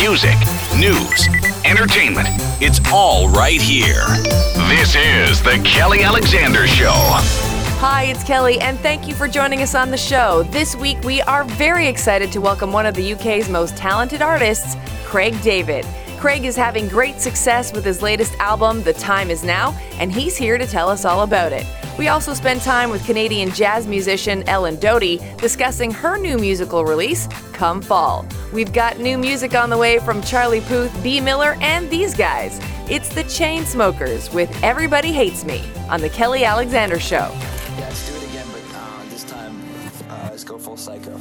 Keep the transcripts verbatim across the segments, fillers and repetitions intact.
Music, news, entertainment. It's all right here. This is The Kelly Alexander Show. Hi, it's Kelly, and thank you for joining us on the show. This week, we are very excited to welcome one of the U K's most talented artists, Craig David. Craig is having great success with his latest album, The Time Is Now, and he's here to tell us all about it. We also spend time with Canadian jazz musician Ellen Doty discussing her new musical release, Come Fall. We've got new music on the way from Charlie Puth, B. Miller, and these guys. It's the Chainsmokers with Everybody Hates Me on The Kelly Alexander Show. Yeah, let's do it again, but uh, this time, uh, let's go full psycho.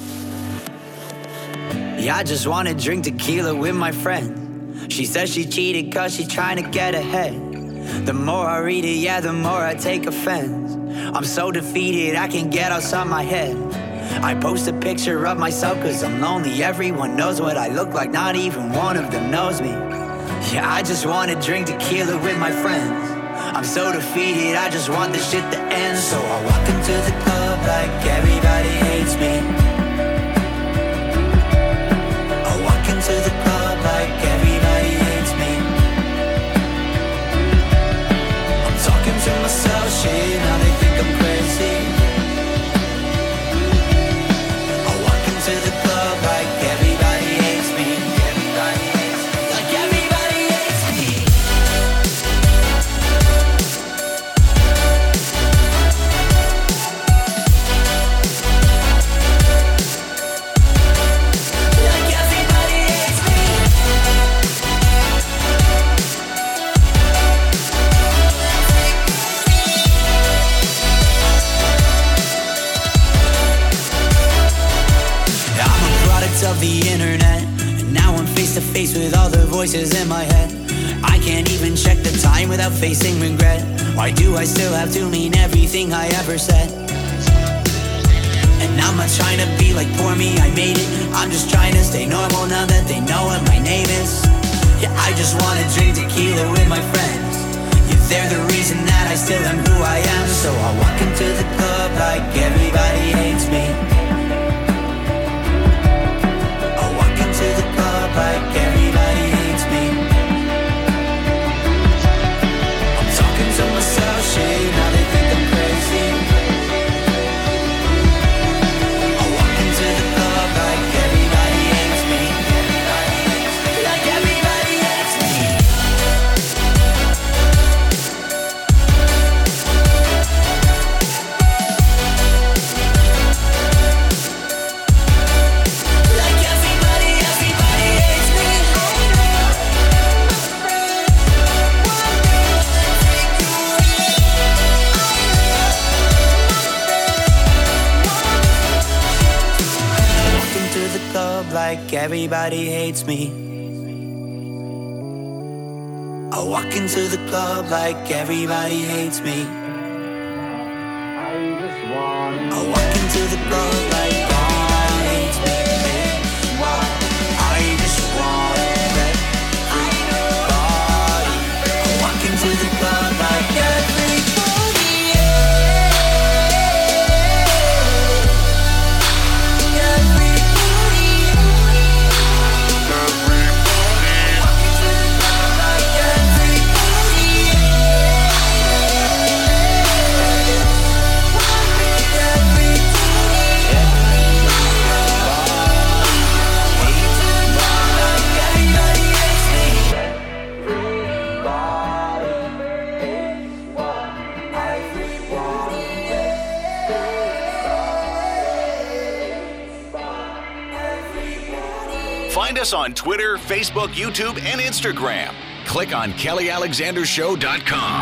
Yeah, I just wanna drink tequila with my friend. She says she cheated cause she trying to get ahead. The more I read it, yeah, the more I take offense. I'm so defeated, I can't get outside my head. I post a picture of myself cause I'm lonely. Everyone knows what I look like, not even one of them knows me. Yeah, I just wanna drink tequila with my friends. I'm so defeated, I just want this shit to end. So I walk into the club like everybody hates me. I walk into the club like everybody hates me. I'm talking to myself, shit, now they think I'm crazy. I walk into the club like everybody hates me. Everybody hates me. Like everybody hates me. Like everybody hates me. I'm a product of the internet, and now I'm face to face with all the voices in my head. I can't even check the time without facing regret. Why do I still have to mean everything I ever said? And I'm not trying to be like poor me, I made it. I'm just trying to stay normal now that they know what my name is. Yeah, I just wanna drink tequila with my friends. Yeah, they're the reason that I still am who I am. So I walk into the club like everybody hates me. I walk into the club like everybody hates me. I'm talking to myself, shit, now they think I'm crazy. I walk into the club like everybody hates me. Everybody hates me. Like everybody hates me. Like everybody, everybody hates me. I walk into the club like everybody hates me. I walk into the club like everybody hates me. I walk into the club like everybody hates me. I just want everybody. I walk into the club like everybody. Find us on Twitter, Facebook, YouTube, and Instagram. Click on Kelly Alexander Show dot com.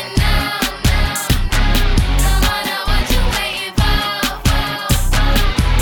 Come on, now what you waiting for?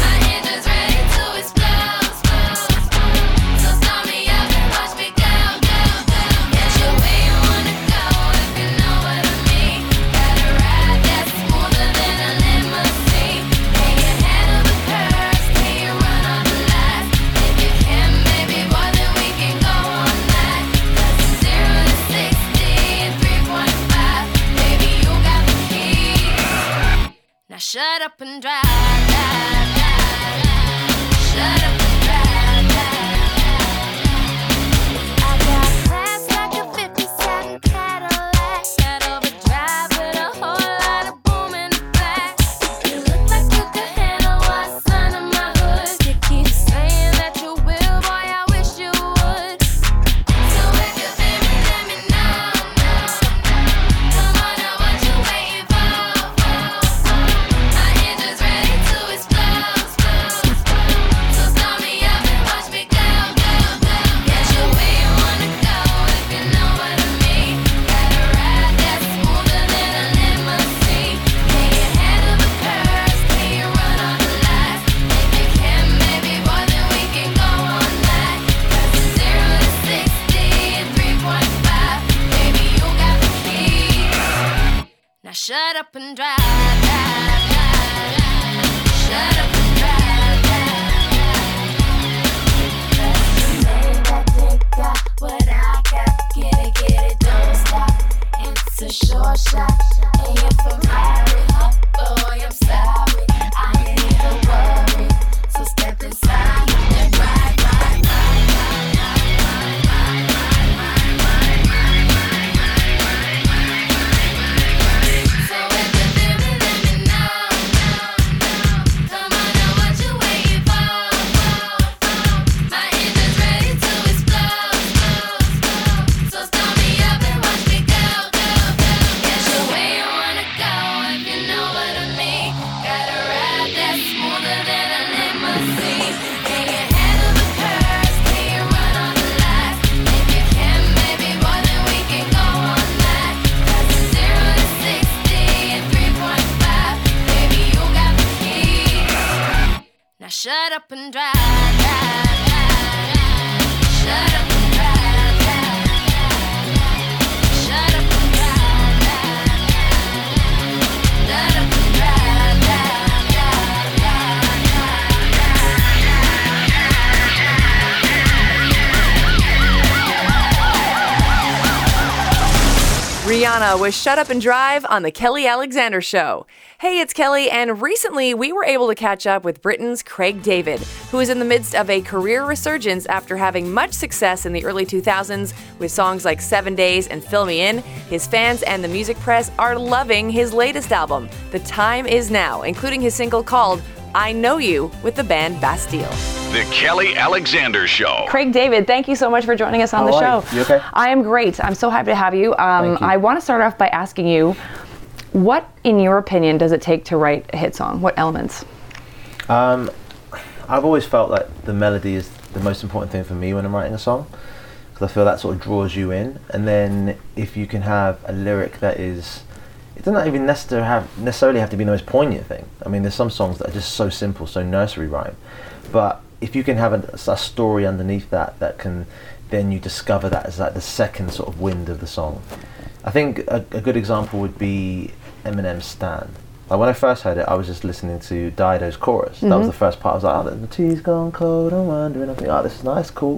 shut up and drive, drive, drive, drive. Shut up and drive, drive, drive. I got class like a fifty-seven Cadillac. Got overdrive with a whole lot of boom in the back. You look like you could handle what's under my hood. You keep saying that you will, boy, I wish you would. So if you feel me, let me know, know, know. Come on, now what you waiting for, for, for? My engine's ready to explode, explode, explode. So start me up and watch me go, go, go. Get you where you wanna go if you know what I mean. Got a ride that's smoother than a limousine. Can you handle the curves? Can you run all the lights? If you can, baby boy, then we can go all night. 'Cause it's zero to sixty in three point five. Baby, you got the key. Now shut up and drive, drive, drive, drive. Shut up and drive, drive, drive, drive. You made that dick got what I got. Get it, get it, don't stop. It's a short shot. And you're Ferrari, huh? Boy, I'm sorry. I ain't even worried. So step inside and ride, ride, ride, ride, ride, ride, ride, ride, ride, ride, ride, ride, ride, ride, ride. So if you feel me, let me know, know, know. Come on, now what you waiting for, for, for? My engine's ready to explode, explode, explode. So start me up and watch me go, go, go. Get you where you wanna go if you know what I mean. Got a ride that's smoother than a limousine. Can you handle the curves? Can you run all the lights? If you can, baby boy, then we can go all night. 'Cause it's zero to sixty in three point five. Baby, you got the key. Now shut up and drive, drive, drive, drive. Shut up and drive, drive, drive, drive. Shut up and drive, drive, drive, drive. Shut up and drive, drive, drive, drive, Rihanna was Shut Up and Drive on The Kelly Alexander Show. Hey, it's Kelly, and recently we were able to catch up with Britain's Craig David, who is in the midst of a career resurgence after having much success in the early two thousands with songs like Seven Days and Fill Me In. His fans and the music press are loving his latest album, The Time Is Now, including his single called I Know You with the band Bastille. The Kelly Alexander Show. Craig David, thank you so much for joining us on How the are show. you? You okay? I am great. I'm so happy to have you. Um, Thank you. I want to start off by asking you, what, in your opinion, does it take to write a hit song? What elements? Um, I've always felt like the melody is the most important thing for me when I'm writing a song, because I feel that sort of draws you in. And then if you can have a lyric that is, it doesn't even necessarily have necessarily have to be the most poignant thing. I mean, there's some songs that are just so simple, so nursery rhyme. But if you can have a, a story underneath that, that can then you discover that as like the second sort of wind of the song. I think a, a good example would be Eminem's Stan. Like when I first heard it, I was just listening to Dido's chorus. Mm-hmm. That was the first part. I was like, oh, the tea's gone cold, I'm wondering. I think, oh, this is nice, cool.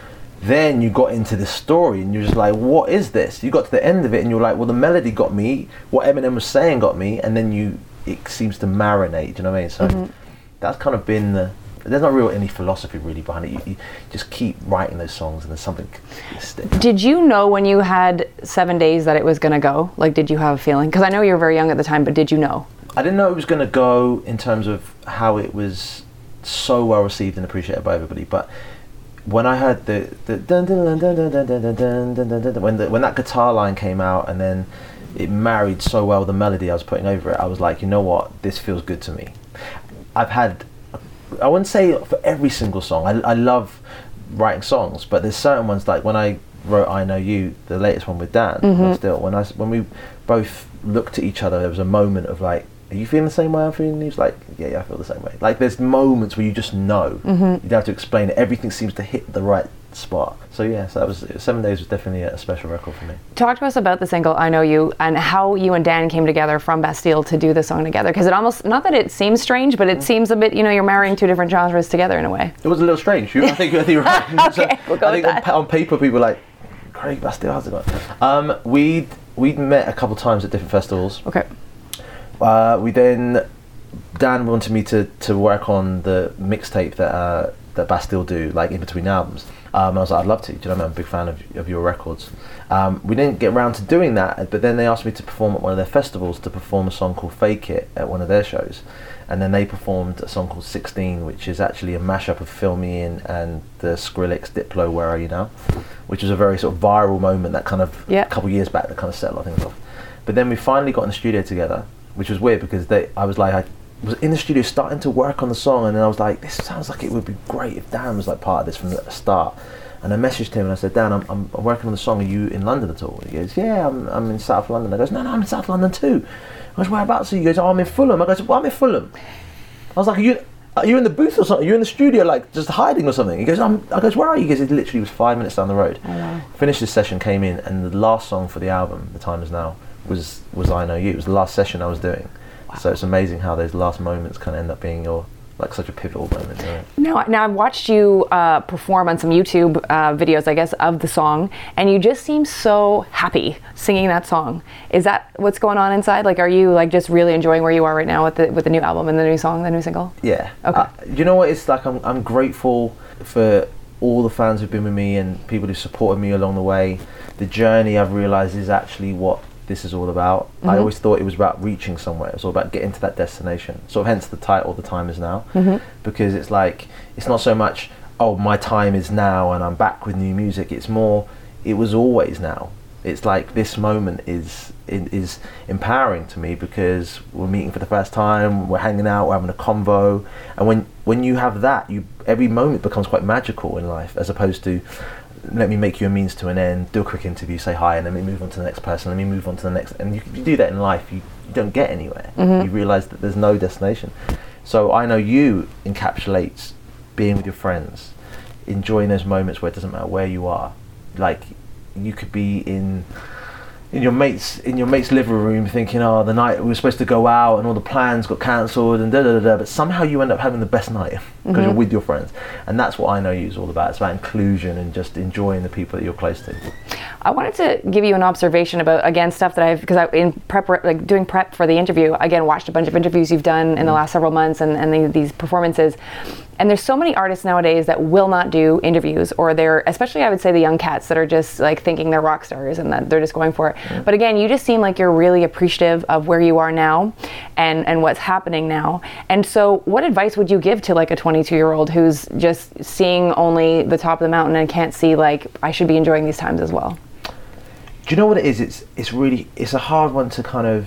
Then you got into the story and you're just like, what is this? You got to the end of it and you're like, well, the melody got me, what Eminem was saying got me, and then you, it seems to marinate, do you know what I mean? So mm-hmm. that's kind of been the, there's not really any philosophy really behind it. You, you just keep writing those songs and there's something sticks. Did you know when you had Seven Days that it was going to go? Like, did you have a feeling? Because I know you were very young at the time, but did you know? I didn't know it was going to go in terms of how it was so well received and appreciated by everybody, but when I heard the, the dun, dun, dun, dun, dun, dun, dun, dun, dun, dun, dun, when the, when that guitar line came out and then it married so well the melody I was putting over it, I was like, you know what, this feels good to me. I've had, I wouldn't say for every single song, I, I love writing songs, but there's certain ones, like when I wrote I Know You, the latest one with Dan, mm-hmm. still, when I when we both looked at each other, there was a moment of like, are you feeling the same way I'm feeling? He was like, yeah, yeah, I feel the same way. Like there's moments where you just know. Mm-hmm. You don't have to explain it. Everything seems to hit the right spot. So yeah, so that was, Seven Days was definitely a special record for me. Talk to us about the single I Know You and how you and Dan came together from Bastille to do the song together. Because it almost, not that it seems strange, but it mm. seems a bit, you know, you're marrying two different genres together in a way. It was a little strange. You, I think, I think you're right. Okay, we'll go I think with that. On, on paper people were like, Craig Bastille, how's it going? Um, we'd, we'd met a couple times at different festivals. Okay. Uh, we then Dan wanted me to, to work on the mixtape that uh, that Bastille do, like in between albums. Um, I was like, I'd love to. Do you know what I mean? I'm a big fan of, of your records. Um, we didn't get around to doing that, but then they asked me to perform at one of their festivals to perform a song called Fake It at one of their shows. And then they performed a song called sixteen, which is actually a mashup of Fill Me In and the Skrillex Diplo Where Are You Now, which was a very sort of viral moment that kind of, Yeah. a couple of years back, that kind of set a lot of things off. But then we finally got in the studio together, which was weird because they, I was like, I was in the studio starting to work on the song, and then I was like, this sounds like it would be great if Dan was like part of this from the start. And I messaged him and I said, Dan, I'm, I'm, I'm working on the song. Are you in London at all? He goes, yeah, I'm, I'm in South London. I goes, no, no, I'm in South London too. I goes, whereabouts are you? He goes, oh, I'm in Fulham. I goes, well, I'm in Fulham. I was like, are you, are you in the booth or something? Are you in the studio, like just hiding or something? He goes, I'm, I goes, where are you? He goes, it literally was five minutes down the road. Oh, wow. Finished this session, came in, and the last song for the album, The Time Is Now, was, was I Know You. It was the last session I was doing. Wow. So it's amazing how those last moments kind of end up being your, like such a pivotal moment. You know? Now, now I've watched you uh, perform on some YouTube uh, videos, I guess, of the song, and you just seem so happy singing that song. Is that what's going on inside? Like, are you like just really enjoying where you are right now with the with the new album and the new song, the new single? Yeah. Okay. Uh, you know what? It's like I'm I'm grateful for all the fans who've been with me and people who supported me along the way. The journey, I've realised, is actually what this is all about. Mm-hmm. I always thought it was about reaching somewhere. It was all about getting to that destination. So hence the title, The Time Is Now. Mm-hmm. Because it's like, it's not so much, oh, my time is now and I'm back with new music. It's more, it was always now. It's like this moment is is empowering to me because we're meeting for the first time, we're hanging out, we're having a convo. And when, when you have that, you every moment becomes quite magical in life, as opposed to, let me make you a means to an end, do a quick interview, say hi, and then we move on to the next person, let me move on to the next. And you, you do that in life, you, you don't get anywhere. Mm-hmm. You realise that there's no destination. So I Know You encapsulates being with your friends, enjoying those moments where it doesn't matter where you are. Like, you could be in in your mates in your mate's living room thinking, oh, the night we were supposed to go out and all the plans got cancelled and da da da da, but somehow you end up having the best night because mm-hmm. you're with your friends. And that's what I Know You is all about. It's about inclusion and just enjoying the people that you're close to. I wanted to give you an observation about, again, stuff that I've, because I, in prep, like doing prep for the interview, again, watched a bunch of interviews you've done in mm-hmm. the last several months and, and the, these performances. And there's so many artists nowadays that will not do interviews, or they're, especially I would say the young cats that are just like thinking they're rock stars and that they're just going for it. Mm-hmm. But again, you just seem like you're really appreciative of where you are now and, and what's happening now. And so what advice would you give to like a twenty-two year old who's just seeing only the top of the mountain and can't see like, I should be enjoying these times as well? Do you know what it is? It's it's really, it's a hard one to kind of,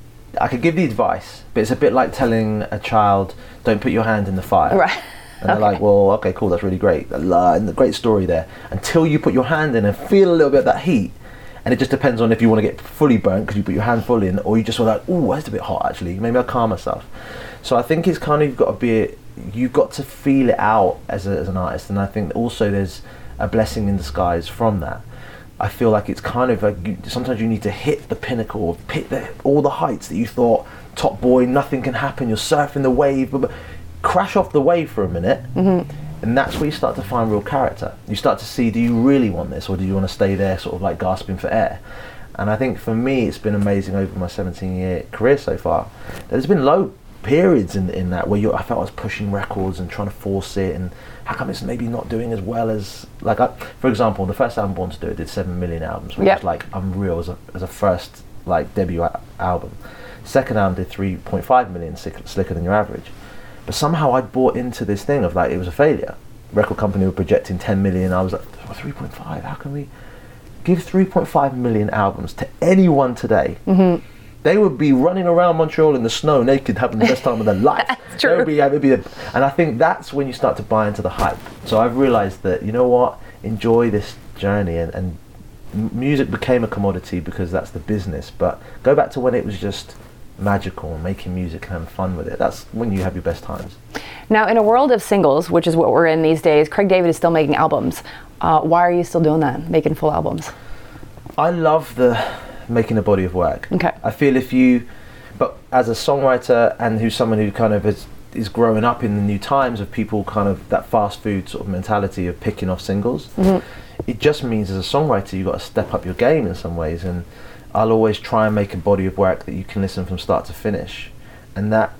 I could give the advice, but it's a bit like telling a child, don't put your hand in the fire. Right. And they're okay. like, well, okay, cool, that's really great. And the great story there. Until you put your hand in and feel a little bit of that heat. And it just depends on if you want to get fully burnt because you put your hand full in, or you just want like, ooh, that's a bit hot actually. Maybe I'll calm myself. So I think it's kind of, you've got to be, you've got to feel it out as, a, as an artist. And I think also there's a blessing in disguise from that. I feel like it's kind of like, you, sometimes you need to hit the pinnacle, hit the, all the heights that you thought, top boy, nothing can happen, you're surfing the wave, but, but crash off the wave for a minute, mm-hmm. and that's where you start to find real character. You start to see, do you really want this, or do you want to stay there sort of like gasping for air? And I think for me, it's been amazing over my seventeen year career so far. There's been low periods in in that where you, I felt I was pushing records and trying to force it, and how come it's maybe not doing as well as, like, I, for example, the first album Born to Do It did seven million albums, which yep. was like unreal as a, as a first like debut a- album. Second album did three point five million, sick, slicker than your average. But somehow I bought into this thing of like, it was a failure. Record company were projecting ten million. I was like, oh, three point five, how can we give three point five million albums to anyone today? Mm-hmm. They would be running around Montreal in the snow naked, having the best time of their life. That's true. It would be, it would be a, and I think that's when you start to buy into the hype. So I've realised that, you know what, enjoy this journey, and, and music became a commodity because that's the business. But go back to when it was just magical and making music and having fun with it. That's when you have your best times. Now, in a world of singles, which is what we're in these days, Craig David is still making albums. Uh, why are you still doing that, making full albums? I love the making a body of work. Okay. I feel if you, but as a songwriter and who's someone who kind of is, is growing up in the new times of people kind of that fast food sort of mentality of picking off singles, mm-hmm. it just means as a songwriter you've got to step up your game in some ways, and I'll always try and make a body of work that you can listen from start to finish, and that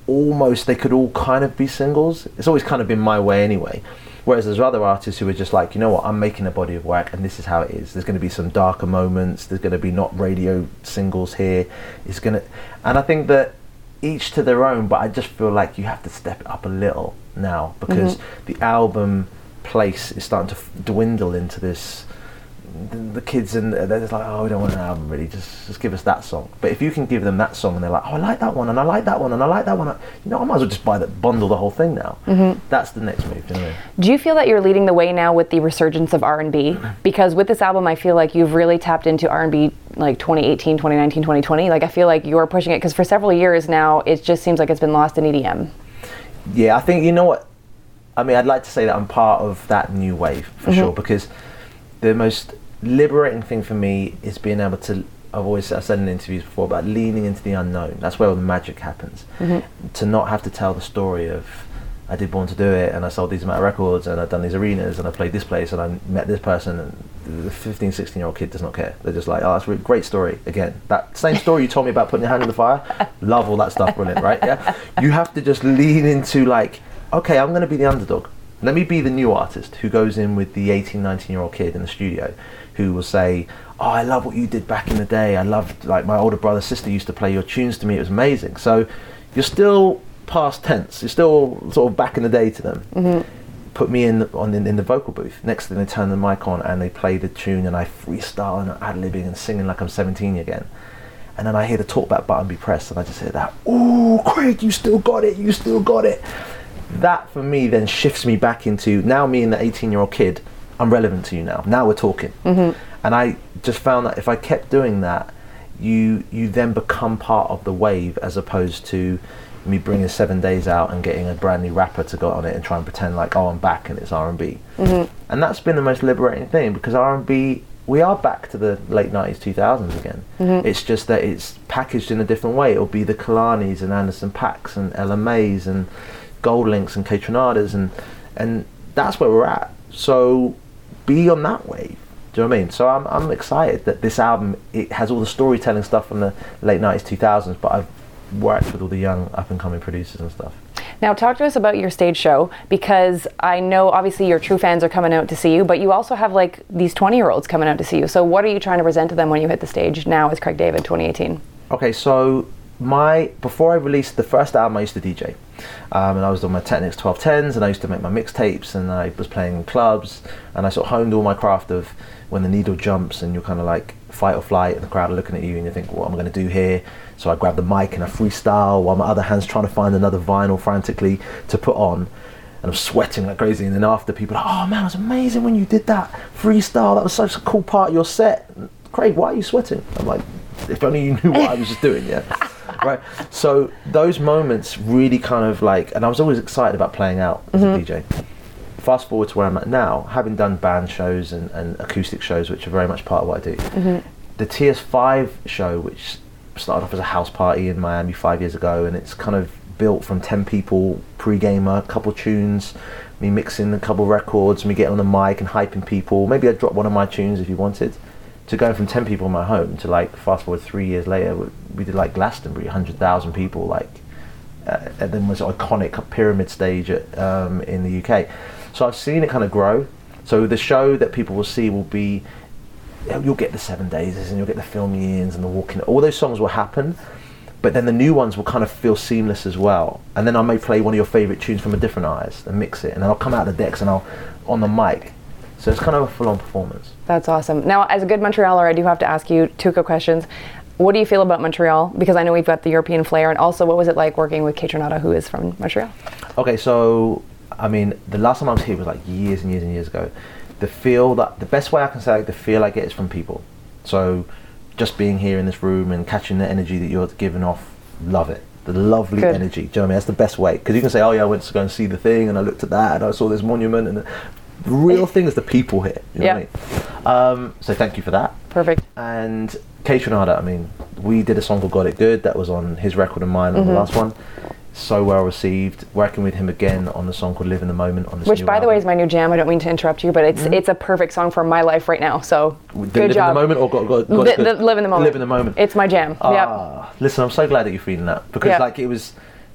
almost, they could all kind of be singles. It's always kind of been my way anyway. Whereas there's other artists who are just like, you know what, I'm making a body of work and this is how it is. There's going to be some darker moments. There's going to be not radio singles here. It's going to, and I think that each to their own, but I just feel like you have to step it up a little now because mm-hmm. the album place is starting to f- dwindle into this. The, the kids and they're just like, oh, we don't want an album really. Just, just give us that song. But if you can give them that song and they're like, oh, I like that one and I like that one and I like that one, you know, I might as well just buy that, bundle the whole thing now. Mm-hmm. That's the next move. You know what I mean? Do you feel that you're leading the way now with the resurgence of R and B? Because with this album, I feel like you've really tapped into R and B like twenty eighteen, twenty nineteen, twenty twenty. Like I feel like you're pushing it because for several years now, it just seems like it's been lost in E D M. Yeah, I think, you know what? I mean, I'd like to say that I'm part of that new wave for mm-hmm. sure, because the most liberating thing for me is being able to, I've always I've said in interviews before, about leaning into the unknown. That's where all the magic happens. Mm-hmm. To not have to tell the story of, I did Born to Do It and I sold these amount of records and I've done these arenas and I played this place and I met this person, and the fifteen, sixteen year old kid does not care. They're just like, oh, that's a great story. Again, that same story you told me about putting your hand in the fire, love all that stuff, brilliant, right? Yeah. You have to just lean into like, okay, I'm going to be the underdog. Let me be the new artist who goes in with the eighteen, nineteen year old kid in the studio who will say, oh, I love what you did back in the day. I loved, like, my older brother, sister used to play your tunes to me. It was amazing. So you're still past tense. You're still sort of back in the day to them. Mm-hmm. Put me in the, on in, in the vocal booth. Next thing, they turn the mic on and they play the tune and I freestyle and ad-libbing and singing like I'm seventeen again. And then I hear the talkback button be pressed and I just hear that, ooh, Craig, you still got it, you still got it. That for me then shifts me back into, now me and the eighteen year old kid, I'm relevant to you now. Now we're talking. Mm-hmm. And I just found that if I kept doing that, you you then become part of the wave, as opposed to me bringing Seven Days out and getting a brand new rapper to go on it and try and pretend like, oh, I'm back and it's R and B. Mm-hmm. And that's been the most liberating thing, because R and B, we are back to the late nineties, two thousands again. Mm-hmm. It's just that it's packaged in a different way. It'll be the Kalanis and Anderson .Paaks and Ella Mays and Gold Links and Kaytronadas, and and that's where we're at. So be on that wave. Do you know what I mean? So I'm I'm excited that this album, it has all the storytelling stuff from the late nineties, two thousands, but I've worked with all the young up and coming producers and stuff. Now talk to us about your stage show, because I know obviously your true fans are coming out to see you, but you also have like these twenty year olds coming out to see you. So what are you trying to present to them when you hit the stage now as Craig David twenty eighteen? Okay, so my before I released the first album, I used to D J. Um, and I was on my Technics twelve tens, and I used to make my mixtapes, and I was playing in clubs, and I sort of honed all my craft of when the needle jumps and you're kind of like fight or flight and the crowd are looking at you and you think, what am I going to do here? So I grab the mic and I freestyle while my other hand's trying to find another vinyl frantically to put on, and I'm sweating like crazy, and then after people are like, oh man, it was amazing when you did that freestyle, that was such a cool part of your set. Craig, why are you sweating? I'm like, if only you knew what I was just doing, yeah. Right, so those moments really kind of like, and I was always excited about playing out as mm-hmm. a D J. Fast forward to where I'm at now, having done band shows and, and acoustic shows, which are very much part of what I do. Mm-hmm. The T S five show, which started off as a house party in Miami five years ago, and it's kind of built from ten people, pre-gamer, a couple tunes, me mixing a couple records, me getting on the mic and hyping people. Maybe I'd drop one of my tunes if you wanted. To going from ten people in my home to like fast forward three years later, we did like Glastonbury, one hundred thousand people, like, uh, and then was an iconic pyramid stage at, um, in the U K. So I've seen it kind of grow. So the show that people will see will be, you'll get the Seven Days and you'll get the Film Years and the Walking, all those songs will happen, but then the new ones will kind of feel seamless as well. And then I may play one of your favourite tunes from a different artist and mix it, and then I'll come out the decks and I'll, on the mic. So it's kind of a full-on performance. That's awesome. Now, as a good Montrealer, I do have to ask you two quick questions. What do you feel about Montreal? Because I know we've got the European flair, and also what was it like working with Kaytranada, who is from Montreal? Okay, so, I mean, the last time I was here was like years and years and years ago. The feel that, the best way I can say like, the feel I get is from people. So just being here in this room and catching the energy that you're giving off, love it. The lovely Good. energy, do you know what I mean? That's the best way. Because you can say, oh yeah, I went to go and see the thing and I looked at that and I saw this monument, and the real thing is the people here, you know yeah. what I mean? Um, so thank you for that. Perfect. And Kaytranada, I mean, we did a song called Got It Good, that was on his record and mine on mm-hmm. the last one. So well received. Working with him again on the song called Live in the Moment on this Which, new by album. the way, is my new jam. I don't mean to interrupt you, but it's mm-hmm. it's a perfect song for my life right now. So the good live job. Live in the Moment or got, got, got the, the Live in the Moment. Live in the Moment. It's my jam. Ah, yep. Listen, I'm so glad that you're feeling that, because yep. like it was,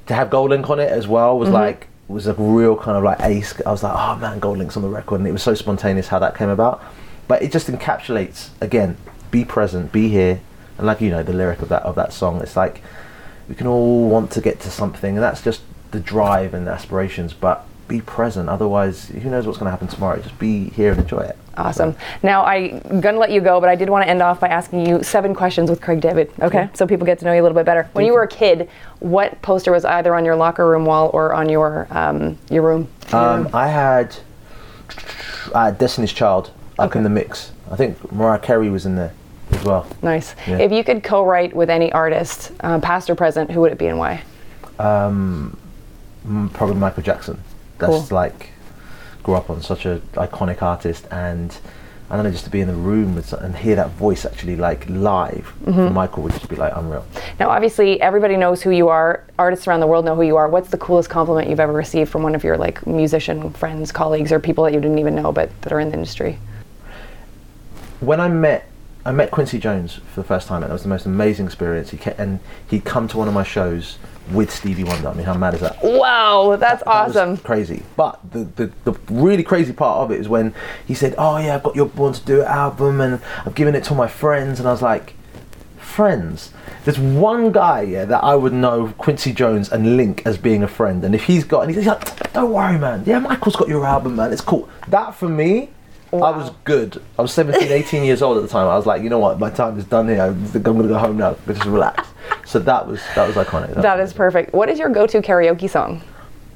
to have GoldLink on it as well was mm-hmm. like was a real kind of like ace. I was like, oh man, GoldLink's on the record, and it was so spontaneous how that came about. But it just encapsulates, again, be present, be here, and like you know the lyric of that of that song, it's like we can all want to get to something, and that's just the drive and the aspirations, but be present, otherwise who knows what's going to happen tomorrow. Just be here and enjoy it. Awesome. So. Now I'm going to let you go, but I did want to end off by asking you seven questions with Craig David, okay? Cool. So people get to know you a little bit better. When you were a kid, what poster was either on your locker room wall or on your um, your room? Your um, room? I had uh, Destiny's Child up okay. in the mix. I think Mariah Carey was in there as well. Nice. Yeah. If you could co-write with any artist, uh, past or present, who would it be and why? Um, probably Michael Jackson. That's cool. Like, grew up on such an iconic artist, and I don't know, just to be in the room with, and hear that voice actually like live mm-hmm. from Michael would just be like unreal. Now obviously everybody knows who you are, artists around the world know who you are. What's the coolest compliment you've ever received from one of your like musician friends, colleagues, or people that you didn't even know but that are in the industry? When I met I met Quincy Jones for the first time, and it was the most amazing experience. He came, and he'd come to one of my shows with Stevie Wonder. I mean, how mad is that? Wow, that's that, awesome. That was crazy. But the, the the really crazy part of it is when he said, "Oh yeah, I've got your Born to Do It album, and I've given it to my friends," and I was like, "Friends? There's one guy, yeah, that I would know Quincy Jones and link as being a friend, and if he's got," and he's like, "Don't worry, man. Yeah, Michael's got your album, man. It's cool." That for me. Wow. I was good. I was seventeen, eighteen years old at the time. I was like, you know what, my time is done here. I think I'm going to go home now. Just relax. So that was that was iconic. That, that was is perfect. What is your go-to karaoke song?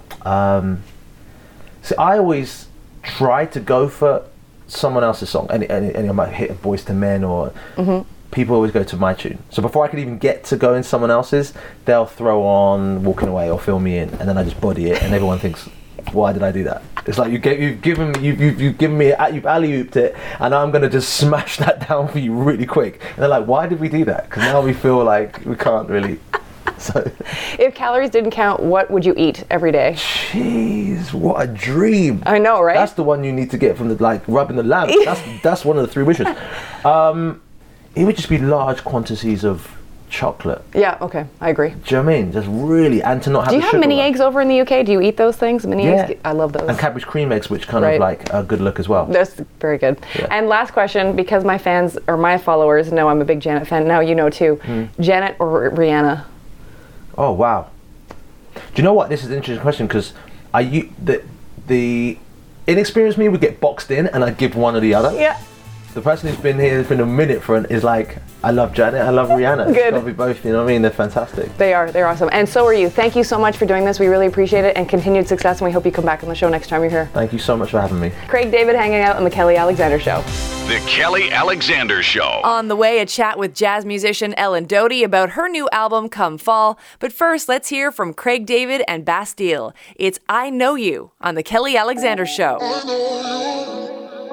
Um, so I always try to go for someone else's song. Any, any, any I might hit a Boyz two Men or mm-hmm. people always go to my tune. So before I could even get to go in someone else's, they'll throw on Walking Away or Fill Me In, and then I just body it, and everyone thinks, why did I do that? It's like you get, you've given me, you've, you've, you've given me, you've alley-ooped it, and I'm gonna just smash that down for you really quick. And they're like, why did we do that? Because now we feel like we can't really. So. If calories didn't count, what would you eat every day? Jeez, what a dream! I know, right? That's the one you need to get from the like rubbing the lamp. That's that's one of the three wishes. Um, it would just be large quantities of chocolate. Yeah, okay, I agree. Do you know what I mean? Just really, and to not have. Do you the have sugar mini one. eggs over in the U K? Do you eat those things? Mini yeah. eggs? I love those. And cabbage cream eggs, which kind right. of like a good look as well. That's very good. Yeah. And last question, because my fans or my followers know I'm a big Janet fan. Now you know too. Mm. Janet or Rihanna? Oh wow. Do you know what? This is an interesting question because I you the the inexperienced me would get boxed in, and I'd give one or the other. Yeah. The person who's been here, has been a minute for it, is like, I love Janet, I love Rihanna. Good. Love you both, you know what I mean? They're fantastic. They are, they're awesome. And so are you. Thank you so much for doing this. We really appreciate it, and continued success, and we hope you come back on the show next time you're here. Thank you so much for having me. Craig David hanging out on The Kelly Alexander Show. The Kelly Alexander Show. On the way, a chat with jazz musician Ellen Doty about her new album, Come Fall. But first, let's hear from Craig David and Bastille. It's I Know You on The Kelly Alexander Show. I know you.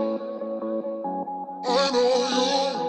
I know you.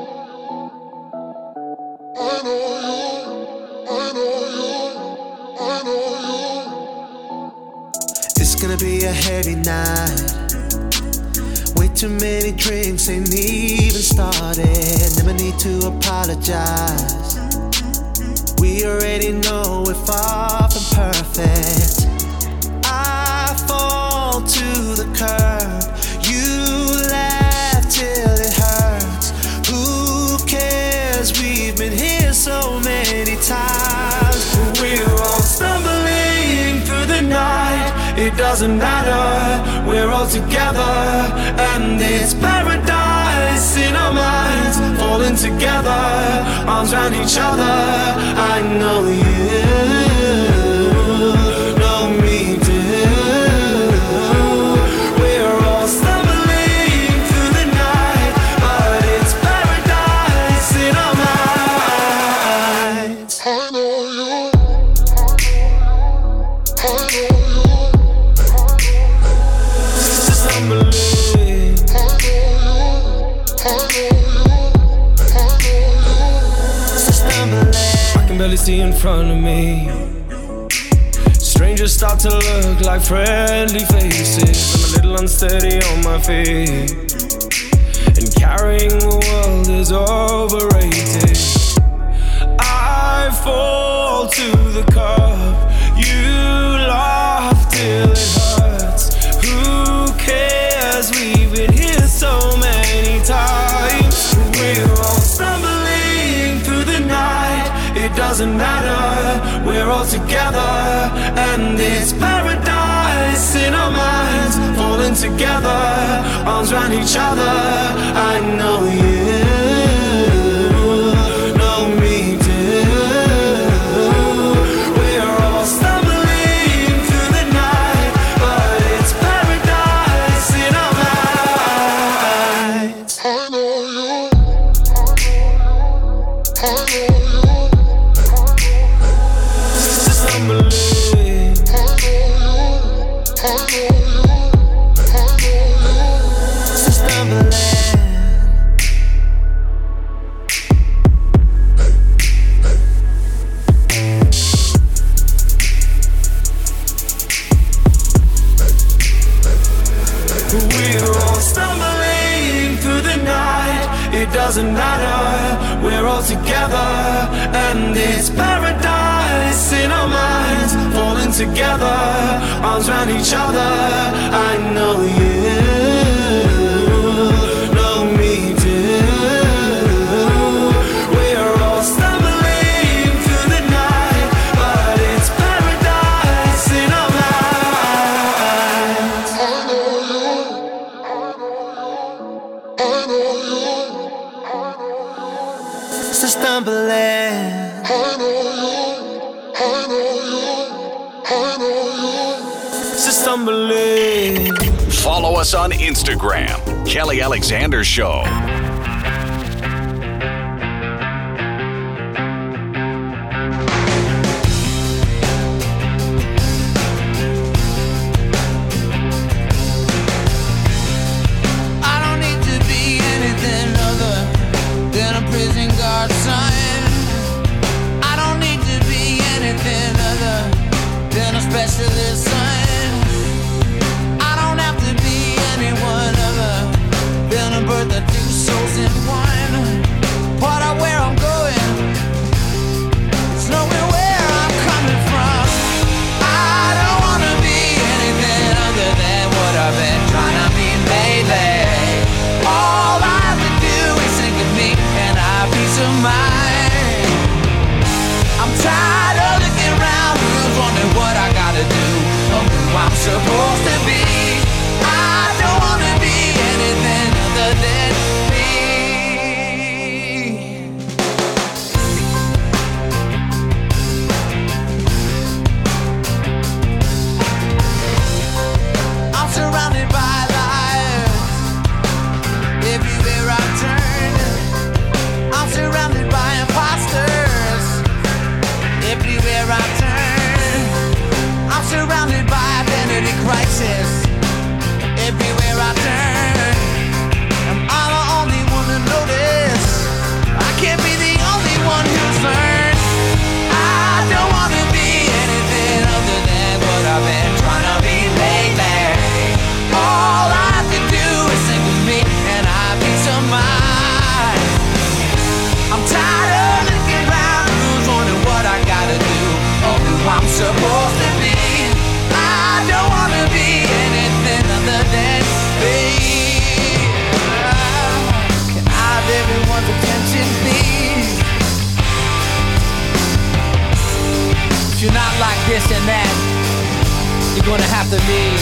I know you. I know you. I know you. It's gonna be a heavy night. Way too many drinks ain't even started. Never need to apologize. We already know we're far from perfect. I fall to the curb. You laugh till it hurts. Who cares? We've been here so many times. We're all stumbling through the night. It doesn't matter, we're all together, and it's paradise in our minds, falling together, arms around each other. I know you know me too. We're all stumbling through the night, but it's paradise in our minds. I know you. I know you. I can barely see in front of me. Strangers start to look like friendly faces. I'm a little unsteady on my feet, and carrying the world is overrated. I fall to the cup. You it doesn't matter, we're all together, and it's paradise in our minds, falling together, arms around each other. I know you know me too. We're all stumbling through the night, but it's paradise in our minds. I know you. I know you. Stumbling. Doesn't matter, we're all together, and it's paradise in our minds, falling together, arms around each other. I know you know me too. We're all stumbling through the night, but it's paradise in our minds. I know you. I know you. So stumbling. I know you. I know you. I know you. So stumbling. Follow us on Instagram, Kelly Alexander Show. Specialist son. I don't have to be anyone other than a birth of two souls in one. Part of where I'm going, it's knowing where I'm coming from. I don't wanna be anything other than what I've been trying to be lately. All I have to do is think of me and I have peace of mind. I'm tired of looking around, wondering what I gotta do, or who I'm supposed to be. I don't wanna be anything other than me. I'm surrounded by lies everywhere I turn. I'm surrounded by imposters everywhere I turn. I'm surrounded by identity crisis everywhere I turn. Am I the only one to notice? I can't be the only one who's learned. I don't wanna be anything other than what I've been trying to be lately. All I have to do is think with me and I have peace of mind. I'm tired of looking around, who's wondering what I gotta do, or who I'm supposed to be. I don't wanna be anything other than me. Can I have everyone's attention, please? If you're not like this and that, you're gonna have to leave.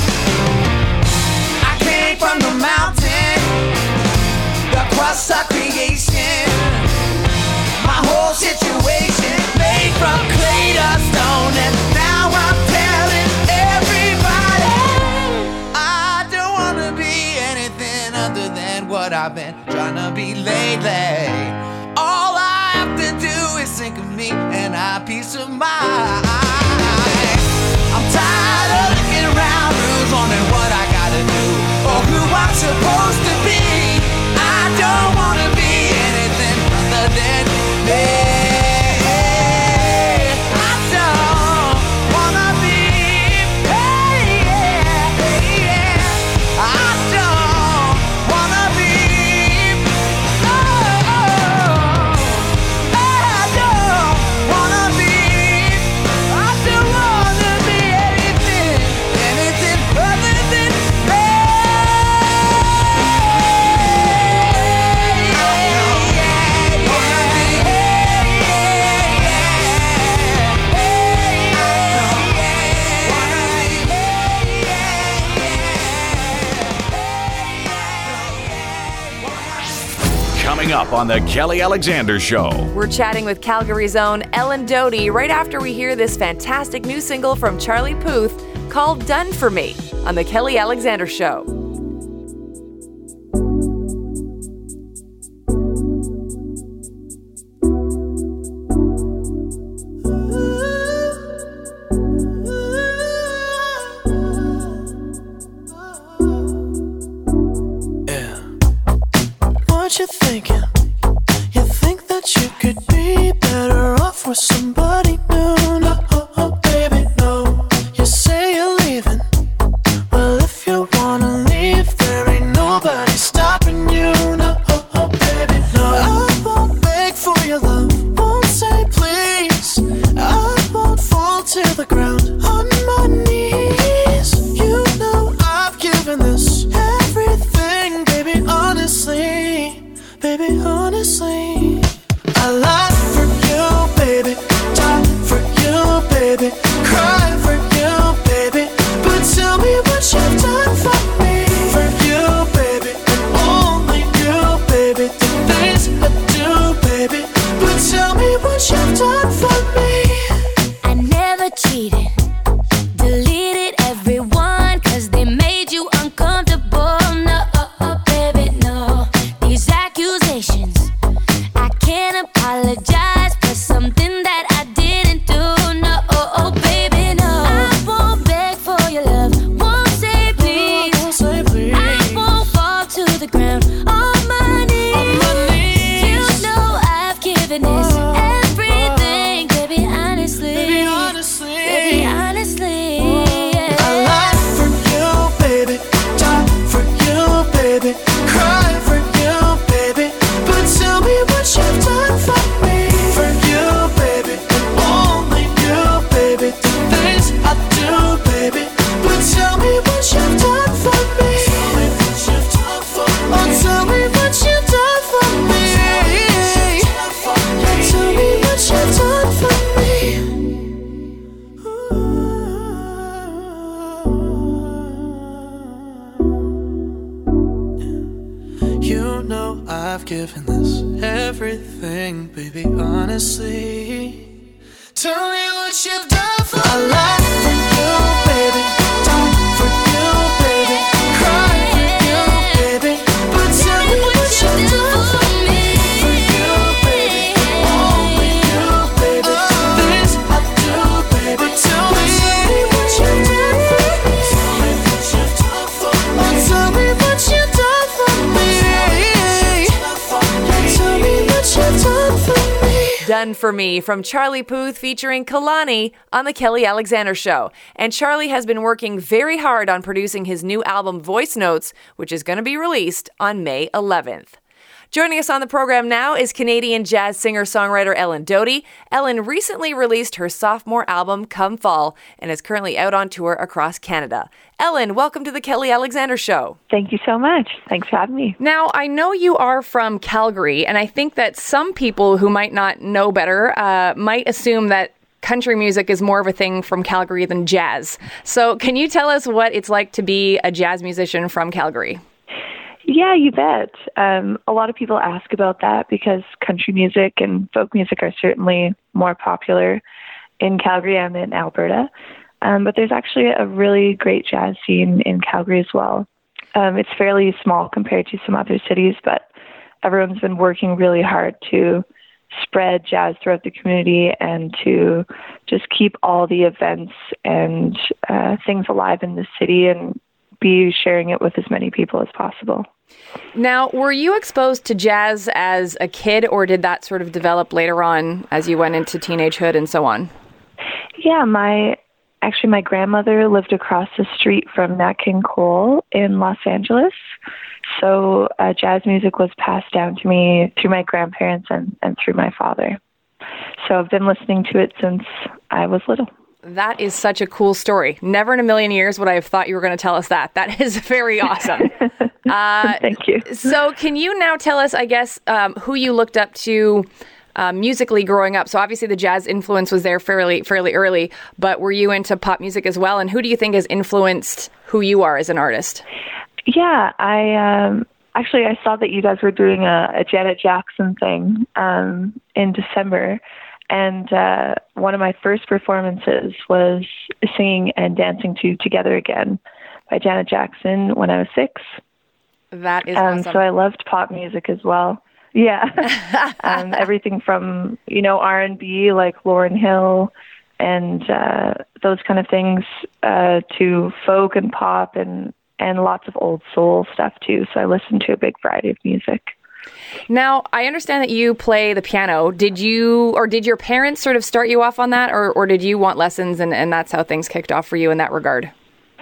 I came from the mountain, the crust of creation. My whole situation made from clay to stone, and now I'm telling everybody I don't wanna be anything other than what I've been trying to be lately. All I have to do is think of me and I have peace of mind. I'm tired of looking around, who's wondering what I gotta do, or who I'm supposed to be. I don't wanna be anything other than me. I don't wanna be, hey, yeah, hey, yeah. I don't wanna be, oh, oh, I don't wanna be, I don't wanna be anything, anything other than me. up on The Kelly Alexander Show. We're chatting with Calgary's own Ellen Doty right after we hear this fantastic new single from Charlie Puth called Done For Me on The Kelly Alexander Show. What you thinking? You think that you could be better off with somebody new? No, oh, oh, baby, no. You say you're leaving. Well, if you wanna leave, there ain't nobody stopping you. No, oh, oh, baby, no. I won't beg for your love, won't say please. I won't fall to the ground on my knees. You know I've given this everything, baby, honestly. Baby, honestly, I lie for you, baby, die for you, baby, cry for you, baby, but tell me what you've done for me. For you, baby, and only you, baby, the things I do, baby, but tell me what you've done for me. I never cheated, deleted everyone, cause they made you uncomfortable. No, baby, no. These accusations, I can't apologize for something that I didn't do. No, oh, baby, no. I won't beg for your love, won't say please. Won't say please. I won't fall to the ground on my knees. On my knees. You know I've given this everything, baby, honestly. Baby, honestly. Baby, honestly. Yeah. I lie for you, baby, die for you, baby, cry for you, baby, but tell me what you've done for me. For you, baby, and only you, baby, the things I do, baby, but tell me what you've done for me. Tell me what you've done for me. Oh, tell me what you've done for me. Tell me what you've done for me. You know I've given this everything, baby, honestly. Tell me what you've done for me. I lie for you, baby, die for you, baby, cry for you, baby, but tell me what you've done for me. For you, baby, only you, baby, things I do, baby, tell me what you've done for me. Tell me what you've done for me. Oh, tell me what you've done for me. Tell me what you've done for me. Done For Me from Charlie Puth featuring Kalani on The Kelly Alexander Show. And Charlie has been working very hard on producing his new album Voice Notes, which is going to be released on May eleventh. Joining us on the program now is Canadian jazz singer-songwriter Ellen Doty. Ellen recently released her sophomore album, Come Fall, and is currently out on tour across Canada. Ellen, welcome to The Kelly Alexander Show. Thank you so much. Thanks for having me. Now, I know you are from Calgary, and I think that some people who might not know better uh, might assume that country music is more of a thing from Calgary than jazz. So can you tell us what it's like to be a jazz musician from Calgary? Yeah, you bet. Um, a lot of people ask about that because country music and folk music are certainly more popular in Calgary and in Alberta. Um, but there's actually a really great jazz scene in Calgary as well. Um, it's fairly small compared to some other cities, but everyone's been working really hard to spread jazz throughout the community and to just keep all the events and uh, things alive in the city and be sharing it with as many people as possible. Now, were you exposed to jazz as a kid, or did that sort of develop later on as you went into teenagehood and so on? Yeah, my actually my grandmother lived across the street from Nat King Cole in Los Angeles. So uh, jazz music was passed down to me through my grandparents and, and through my father. So I've been listening to it since I was little. That is such a cool story. Never in a million years would I have thought you were going to tell us that. That is very awesome. uh, Thank you. So can you now tell us, I guess, um, who you looked up to uh, musically growing up? So obviously the jazz influence was there fairly fairly early, but were you into pop music as well? And who do you think has influenced who you are as an artist? Yeah, I um, I actually, I saw that you guys were doing a, a Janet Jackson thing um, in December. And uh, one of my first performances was singing and dancing to Together Again by Janet Jackson when I was six. That is um, awesome. So I loved pop music as well. Yeah. um, everything from, you know, R and B like Lauryn Hill and uh, those kind of things uh, to folk and pop and, and lots of old soul stuff too. So I listened to a big variety of music. Now, I understand that you play the piano. Did you, or did your parents sort of start you off on that, or, or did you want lessons and, and that's how things kicked off for you in that regard?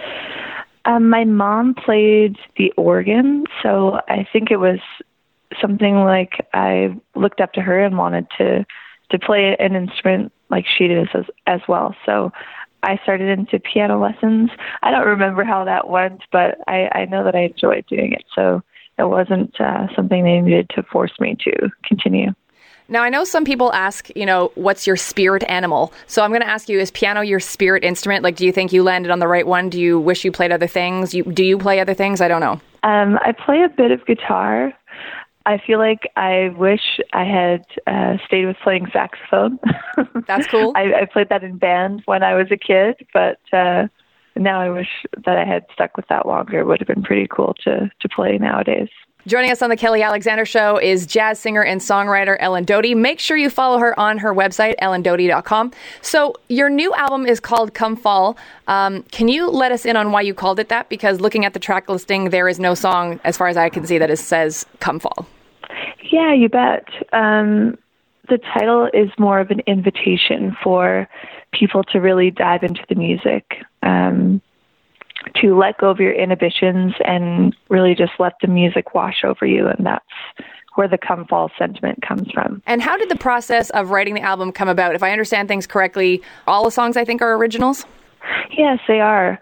Um, my mom played the organ, so I think it was something like I looked up to her and wanted to, to play an instrument like she did as, as well. So I started into piano lessons. I don't remember how that went, but I, I know that I enjoyed doing it. So it wasn't uh, something they needed to force me to continue. Now, I know some people ask, you know, what's your spirit animal? So I'm going to ask you, is piano your spirit instrument? Like, do you think you landed on the right one? Do you wish you played other things? You, do you play other things? I don't know. Um, I play a bit of guitar. I feel like I wish I had uh, stayed with playing saxophone. That's cool. I, I played that in band when I was a kid, but uh, now I wish that I had stuck with that longer. It would have been pretty cool to, to play nowadays. Joining us on the Kelly Alexander Show is jazz singer and songwriter Ellen Doty. Make sure you follow her on her website, ellen doty dot com. So your new album is called Come Fall. Um, can you let us in on why you called it that? Because looking at the track listing, there is no song, as far as I can see, that it says Come Fall. Yeah, you bet. Um, the title is more of an invitation for people to really dive into the music, um, to let go of your inhibitions and really just let the music wash over you. And that's where the Come Fall sentiment comes from. And how did the process of writing the album come about? If I understand things correctly, all the songs I think are originals? Yes, they are.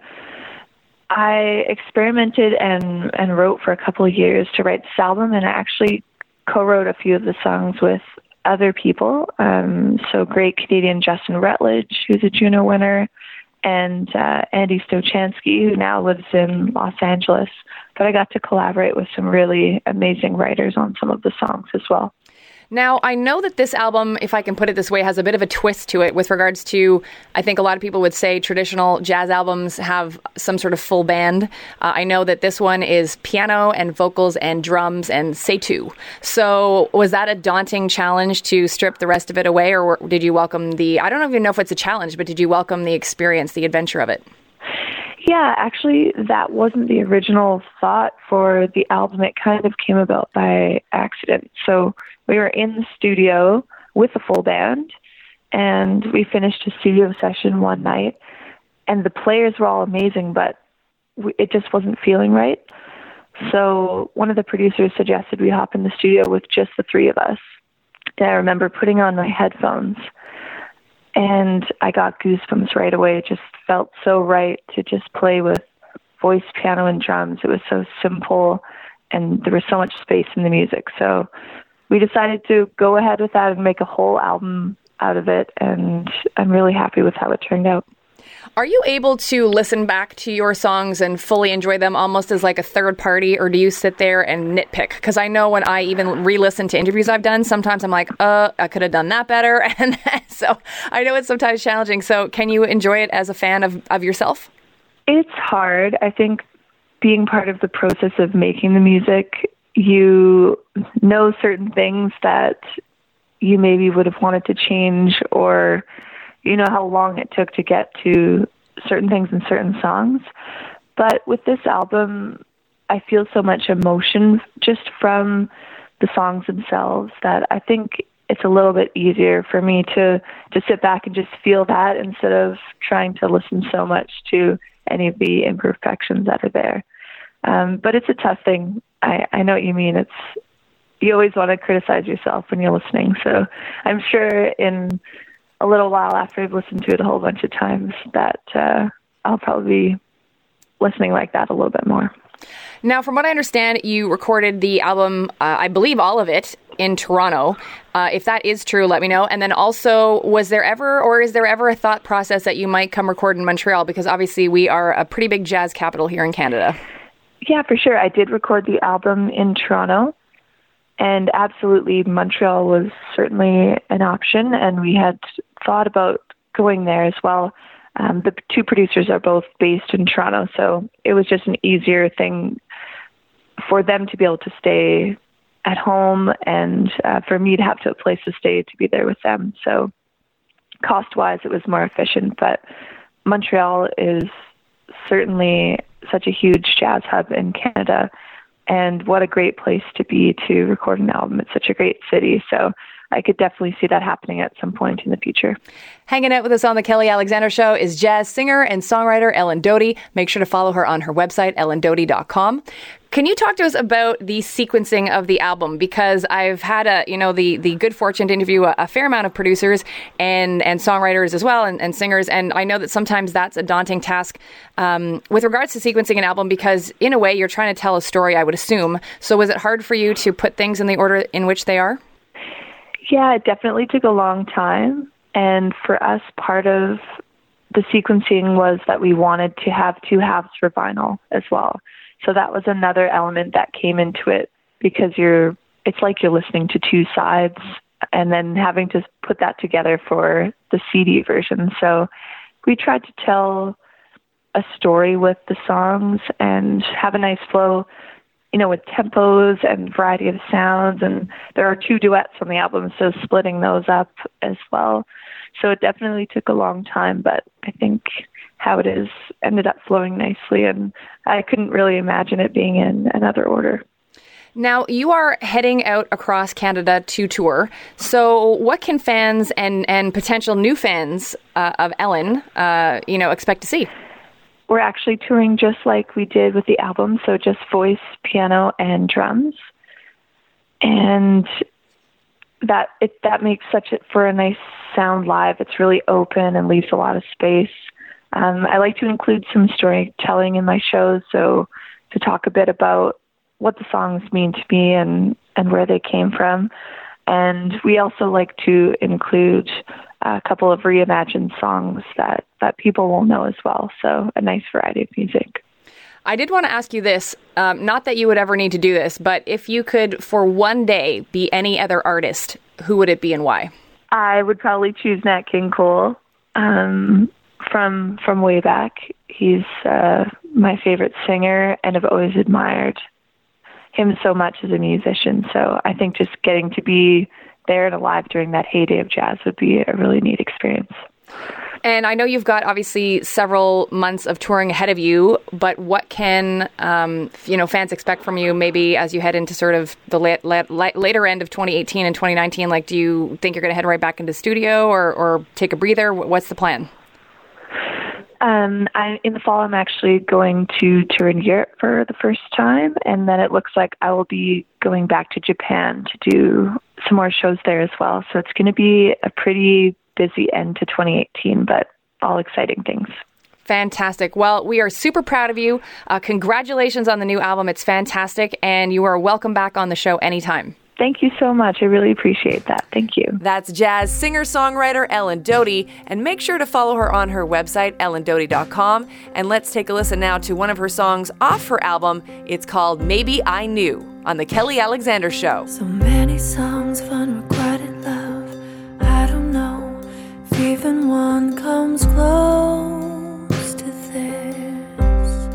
I experimented and, and wrote for a couple of years to write this album, and I actually co-wrote a few of the songs with other people. Um, so great Canadian Justin Rutledge, who's a Juno winner, and uh, Andy Stochansky, who now lives in Los Angeles. But I got to collaborate with some really amazing writers on some of the songs as well. Now, I know that this album, if I can put it this way, has a bit of a twist to it with regards to, I think a lot of people would say traditional jazz albums have some sort of full band. Uh, I know that this one is piano and vocals and drums and setu. So was that a daunting challenge to strip the rest of it away, or did you welcome the, I don't even know if it's a challenge, but did you welcome the experience, the adventure of it? Yeah, actually, that wasn't the original thought for the album. It kind of came about by accident. So we were in the studio with a full band, and we finished a studio session one night, and the players were all amazing, but we, it just wasn't feeling right. So one of the producers suggested we hop in the studio with just the three of us. And I remember putting on my headphones, and I got goosebumps right away. It just felt so right to just play with voice, piano, and drums. It was so simple, and there was so much space in the music. So we decided to go ahead with that and make a whole album out of it, and I'm really happy with how it turned out. Are you able to listen back to your songs and fully enjoy them almost as like a third party, or do you sit there and nitpick? Because I know when I even re-listen to interviews I've done, sometimes I'm like, uh, I could have done that better. And so I know it's sometimes challenging. So can you enjoy it as a fan of, of yourself? It's hard. I think being part of the process of making the music, you know certain things that you maybe would have wanted to change, or you know how long it took to get to certain things in certain songs. But with this album, I feel so much emotion just from the songs themselves that I think it's a little bit easier for me to, to sit back and just feel that instead of trying to listen so much to any of the imperfections that are there. Um, but it's a tough thing. I, I know what you mean. It's you always want to criticize yourself when you're listening. So I'm sure in a little while after I've listened to it a whole bunch of times that uh, I'll probably be listening like that a little bit more. Now, from what I understand, you recorded the album, uh, I believe all of it, in Toronto. Uh, if that is true, let me know. And then also, was there ever, or is there ever a thought process that you might come record in Montreal? Because obviously we are a pretty big jazz capital here in Canada. Yeah, for sure. I did record the album in Toronto, and absolutely Montreal was certainly an option, and we had thought about going there as well. Um, the two producers are both based in Toronto, so it was just an easier thing for them to be able to stay at home and uh, for me to have to a place to stay to be there with them. So cost-wise, it was more efficient, but Montreal is certainly such a huge jazz hub in Canada, and what a great place to be to record an album. It's such a great city, so I could definitely see that happening at some point in the future. Hanging out with us on the Kelly Alexander Show is jazz singer and songwriter Ellen Doty. Make sure to follow her on her website, ellen doty dot com. Can you talk to us about the sequencing of the album? Because I've had a, you know, the, the good fortune to interview a, a fair amount of producers and, and songwriters as well, and, and singers. And I know that sometimes that's a daunting task um, with regards to sequencing an album, because in a way you're trying to tell a story, I would assume. So was it hard for you to put things in the order in which they are? Yeah, it definitely took a long time. And for us, part of the sequencing was that we wanted to have two halves for vinyl as well. So that was another element that came into it, because you're, it's like you're listening to two sides and then having to put that together for the C D version. So we tried to tell a story with the songs and have a nice flow, you know, with tempos and variety of sounds. And there are two duets on the album, so splitting those up as well. So it definitely took a long time, but I think how it is ended up flowing nicely, and I couldn't really imagine it being in another order. Now, you are heading out across Canada to tour. So what can fans and, and potential new fans uh, of Ellen, uh, you know, expect to see? We're actually touring just like we did with the album, so just voice, piano, and drums. And that it that makes such a, for a nice sound live. It's really open and leaves a lot of space. Um, I like to include some storytelling in my shows, so to talk a bit about what the songs mean to me and, and where they came from. And we also like to include a couple of reimagined songs that, that people will know as well. So a nice variety of music. I did want to ask you this, um, not that you would ever need to do this, but if you could for one day be any other artist, who would it be and why? I would probably choose Nat King Cole. Um, from from way back. He's uh, my favorite singer, and I've always admired him so much as a musician. So I think just getting to be there and alive during that heyday of jazz would be a really neat experience. And I know you've got obviously several months of touring ahead of you, but what can um, you know fans expect from you maybe as you head into sort of the late, late, later end of twenty eighteen and twenty nineteen? Like, do you think you're going to head right back into studio or, or take a breather? What's the plan? Um, I, in the fall, I'm actually going to tour in Europe for the first time, and then it looks like I will be going back to Japan to do some more shows there as well. So it's going to be a pretty busy end to twenty eighteen, but all exciting things. Fantastic. Well, we are super proud of you. Uh, congratulations on the new album. It's fantastic, and you are welcome back on the show anytime. Thank you so much. I really appreciate that. Thank you. That's jazz singer-songwriter Ellen Doty, and make sure to follow her on her website, ellen doty dot com. And let's take a listen now to one of her songs off her album. It's called Maybe I Knew on The Kelly Alexander Show. So many songs of unrequited love. I don't know if even one comes close to this.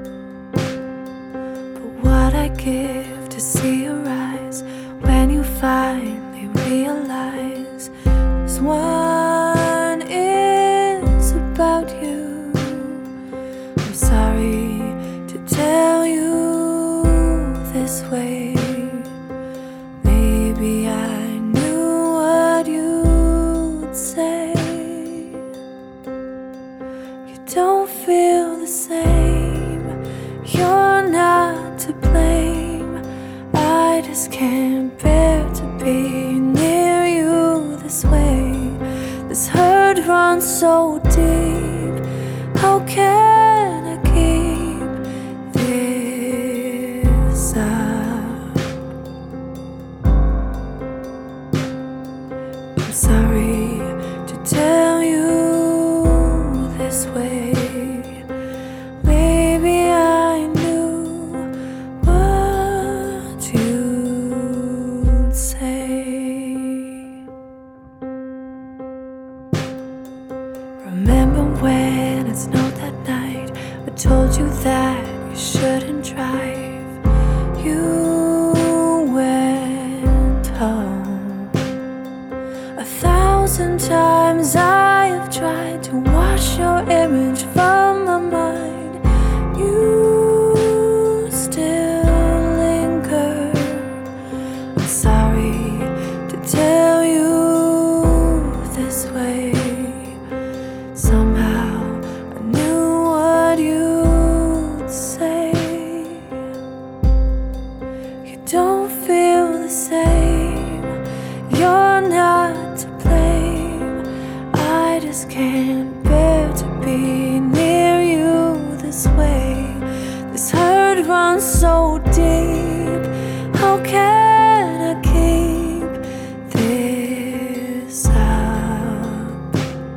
But what I give to see your eyes when you finally realize this one is about you. I'm sorry to tell you this way. Maybe I knew what you'd say. You don't feel the same. You're not to blame. I just can't bear to be near you this way. This hurt runs so deep. How can I keep this up? I'm sorry to tell you this way. Maybe I knew Remember when it snowed that night? I told you that you shouldn't drive. You went home. A thousand times I have tried to wash your image from my mind. You still linger. I'm sorry to tell you this way. Somehow I knew what you'd say. You don't feel the same. You're not to blame. I just can't bear to be near you this way. This hurt runs so deep. How can I keep this up?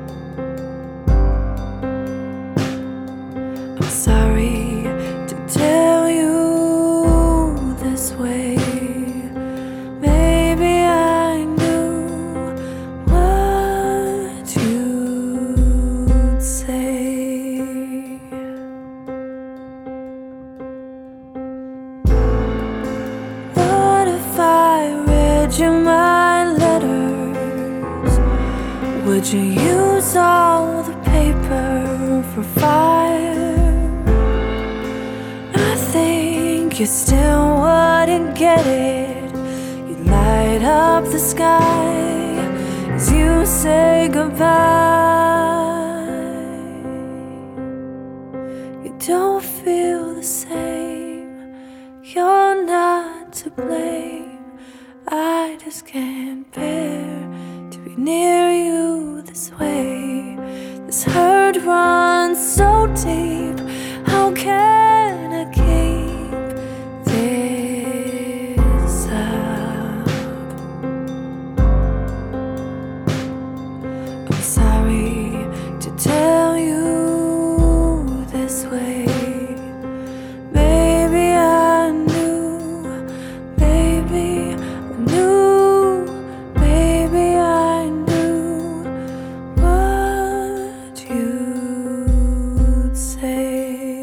I'm sorry to tell you this way. Maybe I knew what you'd say. What if I read you my letters? Would you use all the paper for fire? I think you still wouldn't get it. You'd light up the sky as you say goodbye. You don't feel the same. You're not to blame. I just can't bear to be near you this way. This hurt runs so deep. How can I keep this up? I'm sorry to tell you this way. Maybe I knew, maybe I knew, maybe I knew what you'd say.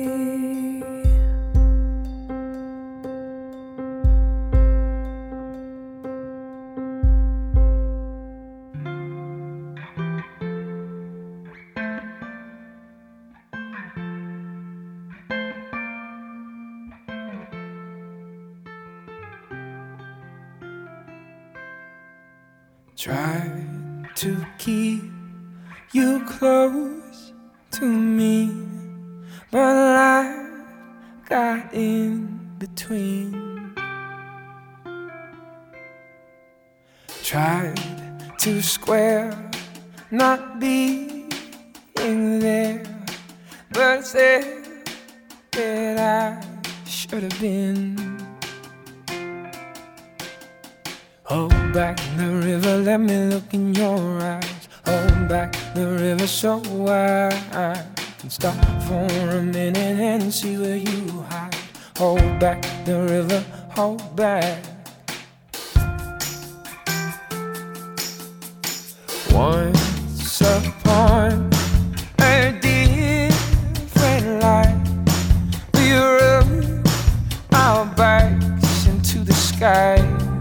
Try to keep you close to me, but life got in between. Tried to square not being there, but said that I should have been. Hold back the river, let me look in your eyes. Hold back the river so I can stop for a minute and see where you hide. Hold back the river, hold back. Once upon a different life, we rubbed our backs into the sky.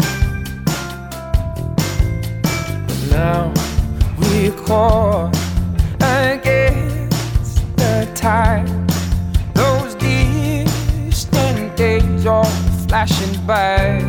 Now we're caught against the tide. Those distant days are flashing by.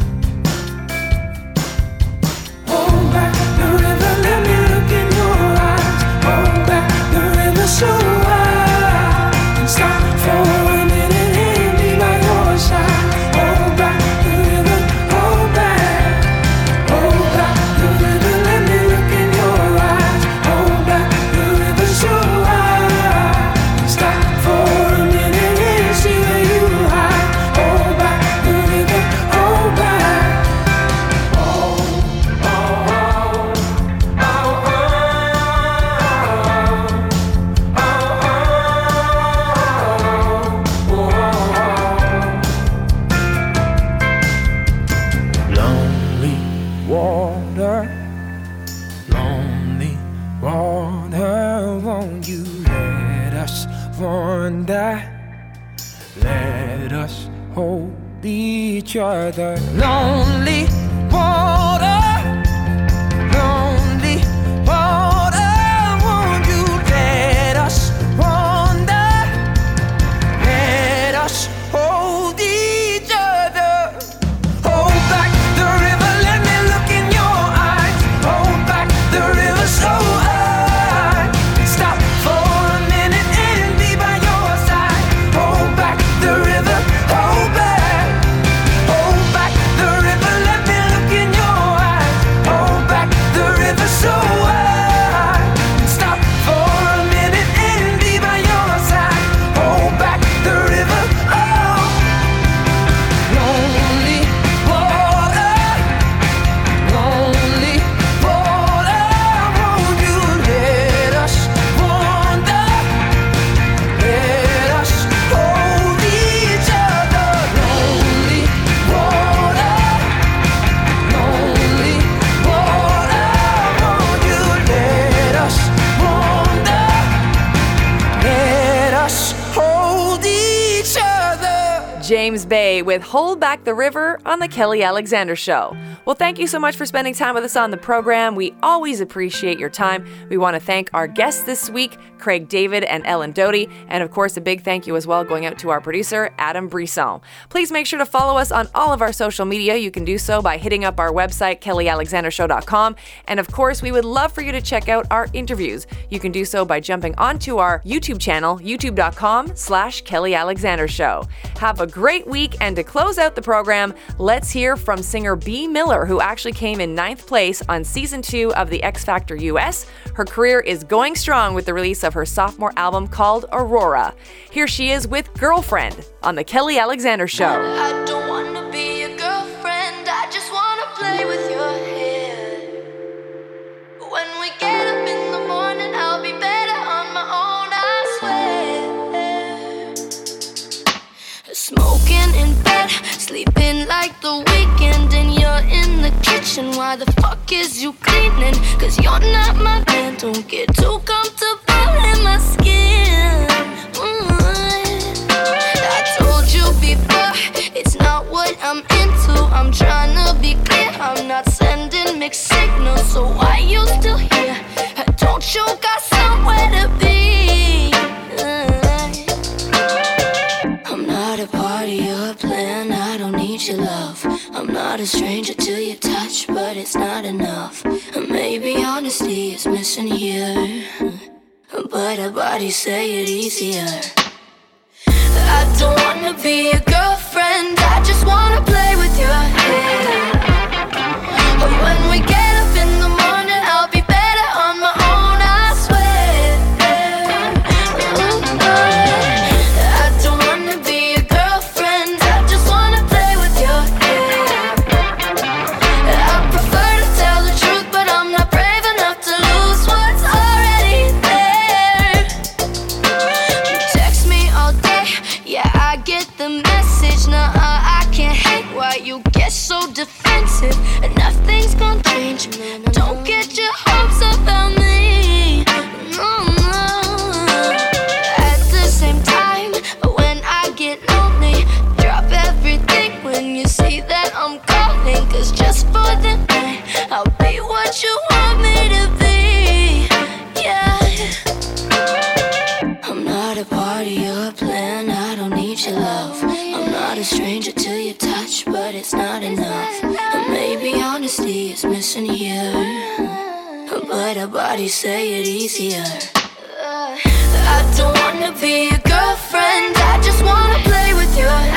Hold back the river, let me look in your eyes. Hold back the river so I can stop for a minute and be by your side. Hold back the river, hold back. Hold back the river, let me look in your eyes. Hold back the river so I can stop for a minute and see where you hide. Hold back the river, hold wonder. Let us hold each other. Lonely water, lonely water. Won't you let us wander? Let us hold each other. Hold back the river, let me look in your eyes. Hold back the river so high. Stop for a minute and be by your side. Hold back the river, hold back. Hold back the river, let me look in your eyes. Hold back the river so high. Stop for a minute and be by your side. Hold back the river, oh. Lonely water, lonely water. Won't you let us wander? Let us hold each other. Lonely water, lonely water. Won't you let us wander? Let us hold each other. James Bay with Hold Back the River on The Kelly Alexander Show. Well, thank you so much for spending time with us on the program. We always appreciate your time. We want to thank our guests this week, Craig David and Ellen Doty, and of course a big thank you as well going out to our producer, Adam Brisson. Please make sure to follow us on all of our social media. You can do so by hitting up our website, kelly alexander show dot com, and of course we would love for you to check out our interviews. You can do so by jumping onto our YouTube channel, youtube dot com slash Kelly Alexander Show. Have a great week, and to close out the program, let's hear from singer B. Miller, who actually came in ninth place on season two of the X Factor U S. Her career is going strong with the release of her sophomore album called Aurora. Here she is with Girlfriend on The Kelly Alexander Show. I don't wanna be your girlfriend, I just wanna play with your hair. When we get up in the morning, I'll be better on my own, I swear. Smoking in bed, sleeping like the weekend, and you're in the kitchen. Why the fuck is you cleaning? Cause you're not my man, don't get too comfortable in my skin. Mm. I told you before, it's not what I'm into. I'm trying to be clear, I'm not sending mixed signals. So why you still here? Don't you got somewhere to be? I'm not a party or a plan, I don't need your love. I'm not a stranger to your touch, but it's not enough. Maybe honesty is missing here, but our bodies say it easier. I don't wanna be a girlfriend, I just wanna play with your hair. When we get up in the morning, I'll be better on my own, I swear. I don't wanna be a girlfriend, I just wanna play with your hair. I prefer to tell the truth, but I'm not brave enough to lose what's already there. You text me all day, yeah, I get the message. Nah, I can't hate why you get so defensive. And nothing's gonna change, don't get your hopes up about me. No, no. At the same time, when I get lonely, drop everything when you see that I'm calling. Cause just for the night, I'll be what you want me to be. Yeah. I'm not a party or a plan, I don't need your love. I'm not a stranger to your touch, but it's not enough. Maybe honesty is missing here, but our bodies say it easier. I don't wanna be a girlfriend, I just wanna play with your